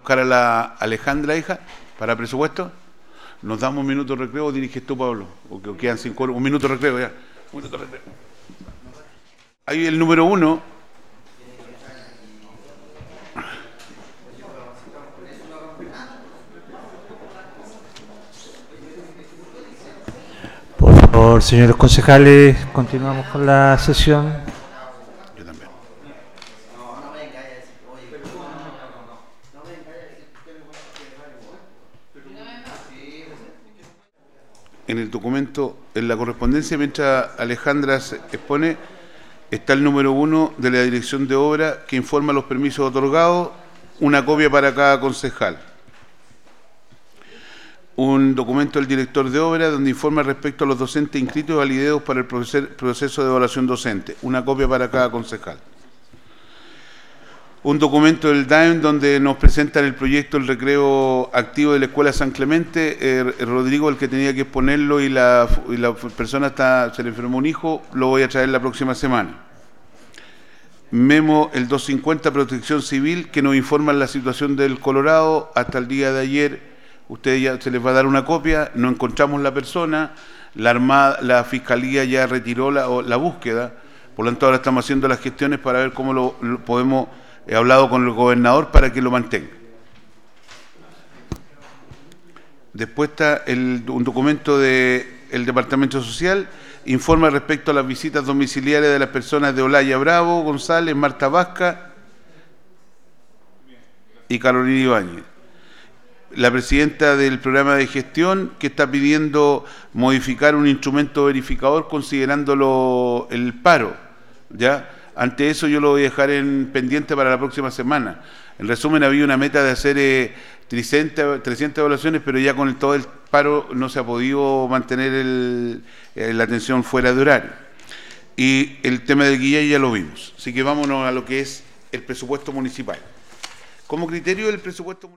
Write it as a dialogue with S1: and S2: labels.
S1: buscar a la Alejandra, hija, para presupuesto. Nos damos un minuto de recreo, o diriges tú, Pablo, o que quedan 5 horas. Un minuto de recreo, ya. Un minuto de recreo. Ahí el número 1.
S2: Por favor, señores concejales, continuamos con la sesión.
S1: Yo también. En el documento, en la correspondencia, mientras Alejandra se expone, está el número 1 de la Dirección de Obra que informa los permisos otorgados, una copia para cada concejal. Un documento del director de obra donde informa respecto a los docentes inscritos y validados para el proceso de evaluación docente, una copia para cada concejal. Un documento del DAEM donde nos presentan el proyecto del recreo activo de la Escuela San Clemente. Rodrigo, el que tenía que exponerlo, y la persona se le enfermó un hijo, lo voy a traer la próxima semana. Memo el 250, Protección Civil, que nos informa la situación del Colorado. Hasta el día de ayer, ustedes ya se les va a dar una copia, no encontramos la persona, la Fiscalía ya retiró la búsqueda, por lo tanto ahora estamos haciendo las gestiones para ver cómo lo podemos. He hablado con el gobernador para que lo mantenga. Después está un documento del Departamento Social, informa respecto a las visitas domiciliarias de las personas de Olaya Bravo, González, Marta Vasca y Carolina Ibáñez. La presidenta del programa de gestión, que está pidiendo modificar un instrumento verificador considerándolo el paro, ¿ya? Ante eso yo lo voy a dejar en pendiente para la próxima semana. En resumen, había una meta de hacer 300 evaluaciones, pero ya con todo el paro no se ha podido mantener la atención fuera de horario. Y el tema del guía ya lo vimos. Así que vámonos a lo que es el presupuesto municipal. Como criterio del presupuesto municipal.